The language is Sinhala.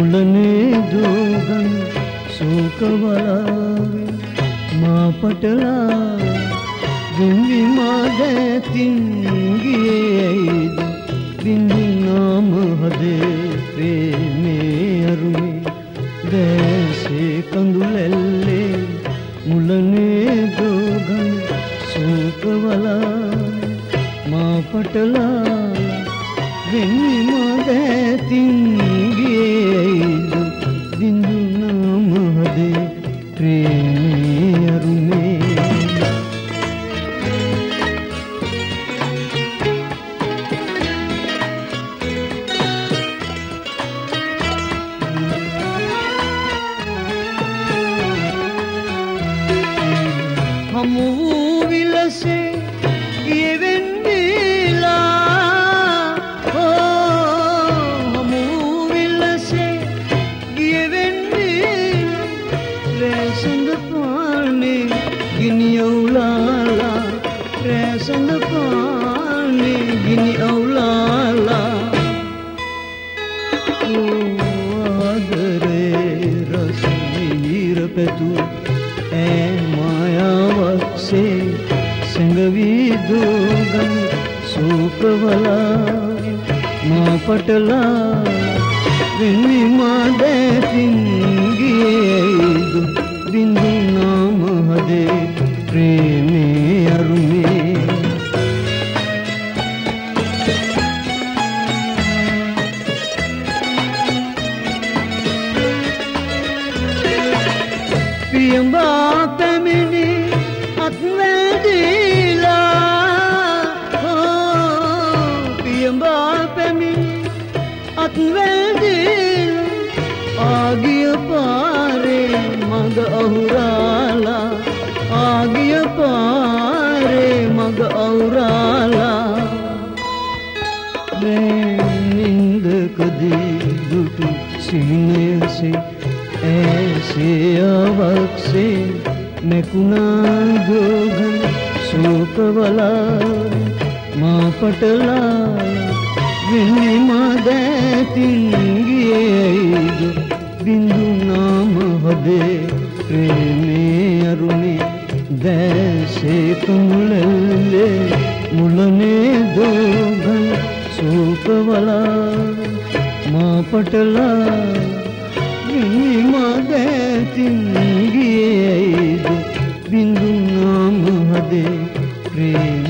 මුලනේ දෝගන් සෝකවලාවේ මා පටලා විඳි මාදැතින් ගියේයිද බින්දු නාම හදේ ප්‍රේමේ අරුමේ දැසේ කඳුලැල්ලේ මුලනේ දෝගන් සෝකවලාවේ මා පටලා විඳි මාදැතින් ගියේයිද බින්දු නාම හදේ ප්‍රේමේ අරුමේ හමු විලසේ ගෙවෙන්නේලා හමු විලසේ ගෙවෙන්නේ රැසඳ පානේ ගිනි අවුලාලා රැසඳ පානේ ගිනි අවුලාලා ආදරේ රස මිහිර පැතු මායාවක්සේ සැඟවී දෝගන් සෝකවලාවේ මා පටලා වෙන්වි මාදැතින් ගියේයිද බින්දු නාම හදේ ප්‍රේමේ අරුමේ පියඹා පැමිණි අත්වැදිලා පියඹා පැමිණි අත්වැදිලා ආගිය පාරේ මඟ අහුරාලා ආගිය පාරේ මඟ අහුරාලා නින්දකදී දුටු සිහිනයසේ ऐसे अवक्से मैकुना जोगन शोकवला माँ पटला विन्नी मादैतिन गियेईद बिंदु नाम हदे प्रेमे अरुणे दैसे कमुलल्ले मुलने जोगन शोकवला माँ पटला मादैतिन गियेईद बिंदु नाम हदे प्रेम